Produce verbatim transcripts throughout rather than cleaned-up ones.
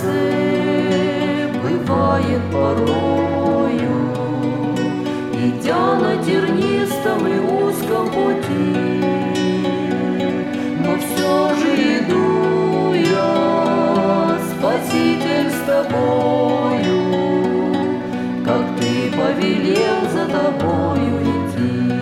сердце бывает порою, идя на тернистом и узком пути, но все же иду я, Спаситель, с тобою, как ты повелел за тобою идти.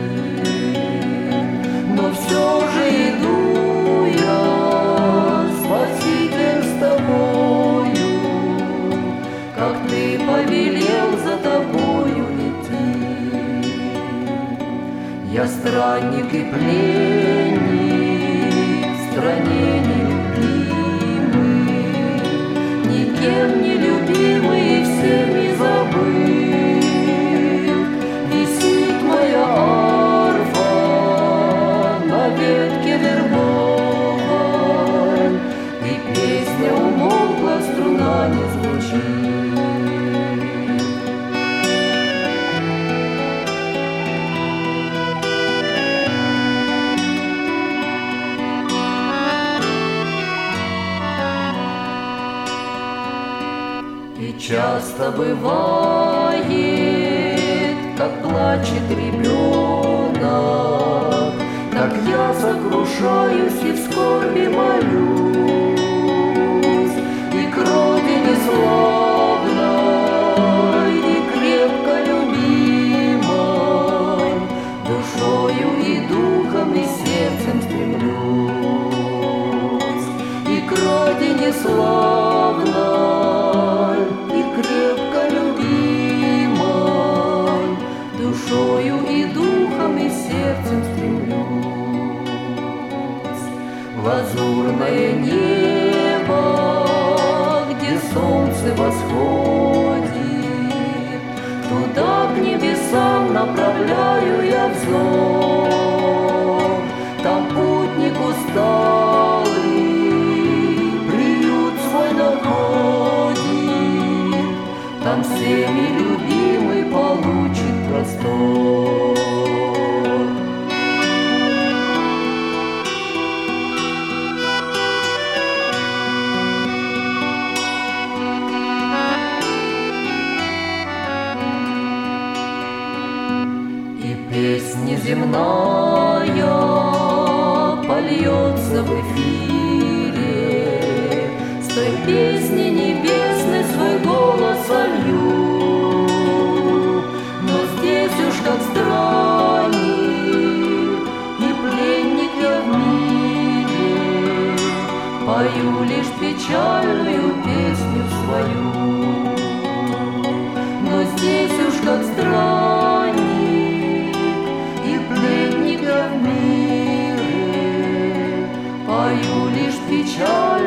Но все же иду я, Спаситель, с тобою, как ты повелел за тобою идти. Я странник и пленник в стране нелюбимый, никем не любимый и всеми забыт. Висит моя арфа на ветке вербовой, и песня умолкла, струна не звучит. И часто бывает, как плачет ребенок, так я сокрушаюсь и в скорби молюсь, и к родине славной, и крепко любимой, душою и духом и сердцем стремлюсь, и к родине славной, крепко любимой, душою и духом и сердцем стремлюсь. Лазурное небо, где солнце восходит, туда к небесам направляю я взор. Там путник усталый приют свой находит, там всеми любимый получит простор. И песня земная польется в эфире, с той песни небесной свой голос солью. Но здесь уж как странник и пленник я в мире, пою лишь печальную песню свою. Но здесь уж как странник и пленник я в мире, пою лишь печаль.